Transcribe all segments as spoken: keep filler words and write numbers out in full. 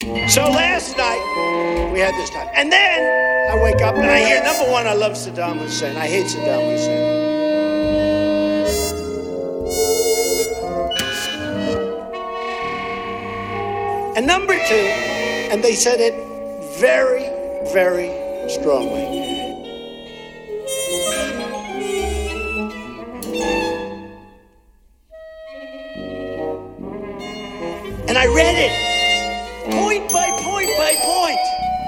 So last night, we had this time. And then I wake up and I hear, number one, I love Saddam Hussein. I hate Saddam Hussein. And number two, and they said it very, very strongly. And I read it, point by point by point.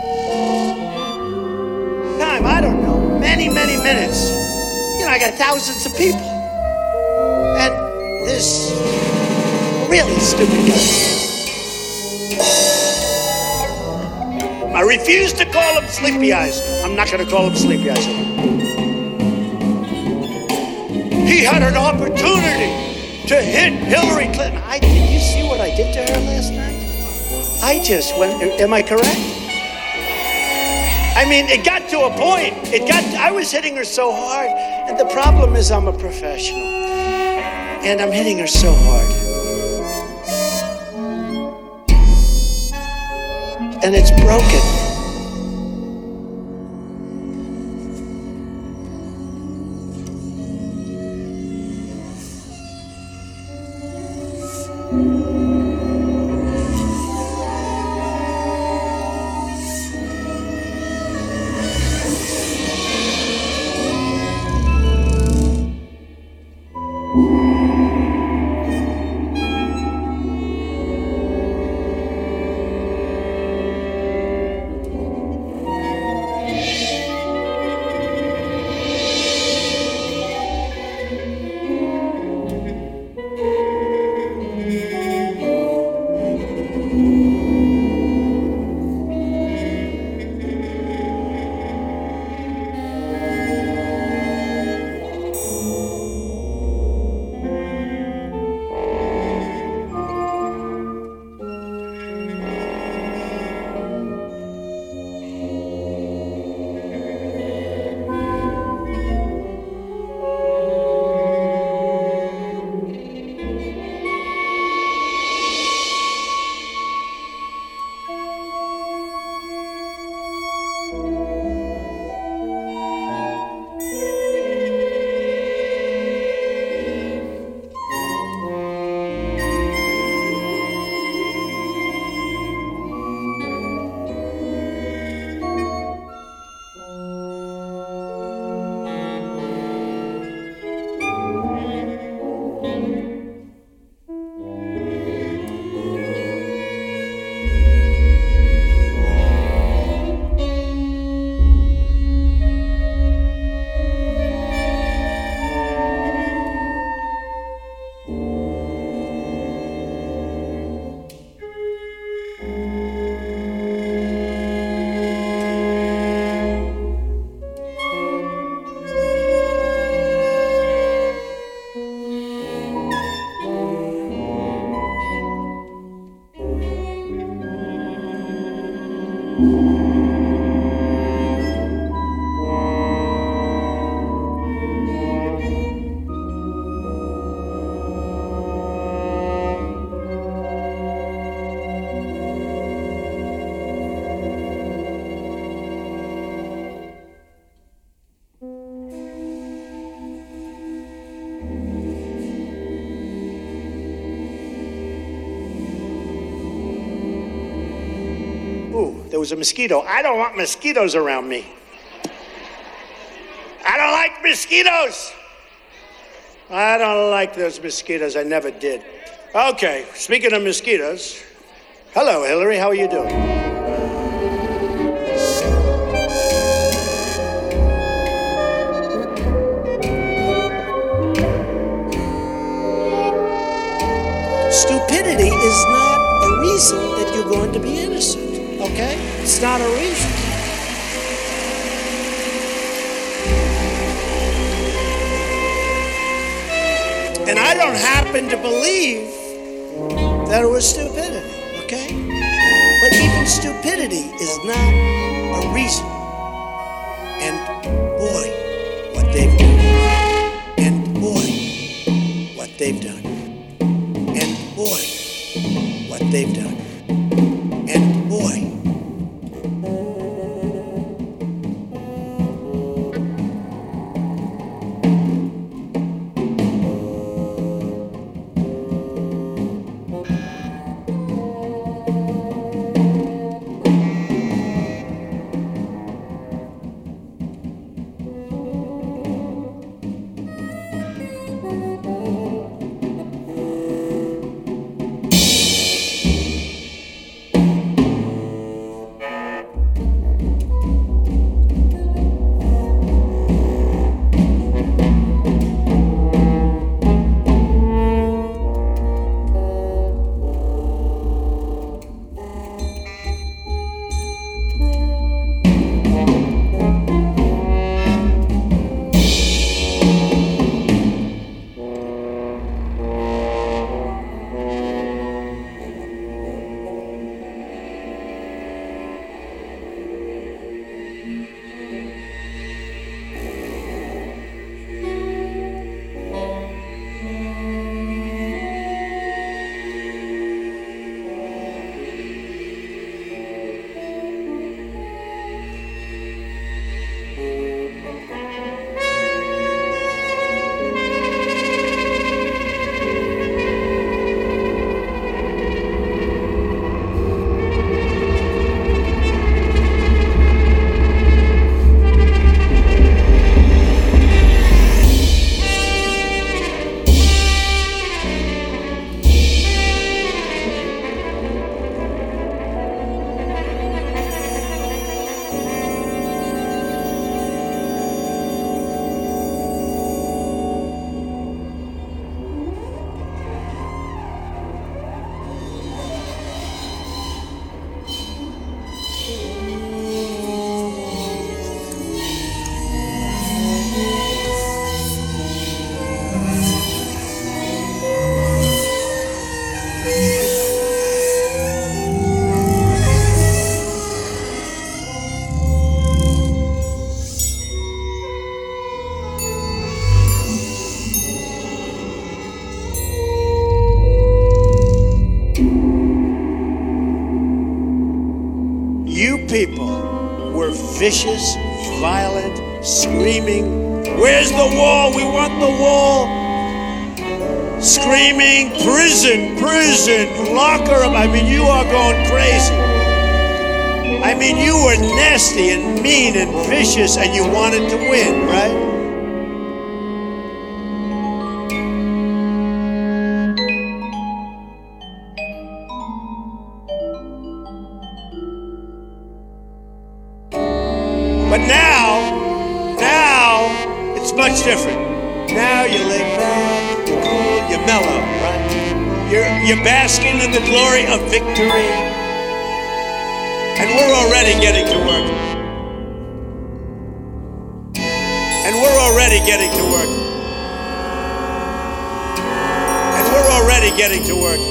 Time, I don't know, many, many minutes. You know, I got thousands of people. And this really stupid guy. I refuse to call him Sleepy Eyes. I'm not going to call him Sleepy Eyes anymore. He had an opportunity to hit Hillary Clinton. I, did you see what I did to her last night? I just went, am I correct? I mean, it got to a point. It got, I was hitting her so hard. And the problem is I'm a professional. And I'm hitting her so hard. And it's broken. There was a mosquito. I don't want mosquitoes around me. I don't like mosquitoes. I don't like those mosquitoes. I never did. Okay, speaking of mosquitoes, hello, Hillary. How are you doing? Stupidity is not a reason that you're going to be innocent. Okay? It's not a reason. And I don't happen to believe that it was stupidity, okay? But even stupidity is not a reason. And boy, what they've done. And boy, what they've done. And boy, what they've done. And boy, You people were vicious, violent, screaming, "Where's the wall? We want the wall!" Screaming, "Prison, prison, lock her up." I mean, you are going crazy. I mean, you were nasty and mean and vicious, and you wanted to win, right? But now, now, it's much different. Now you lay back, you're cool, you're mellow, right? You're, you're basking in the glory of victory. And we're already getting to work. And we're already getting to work. And we're already getting to work.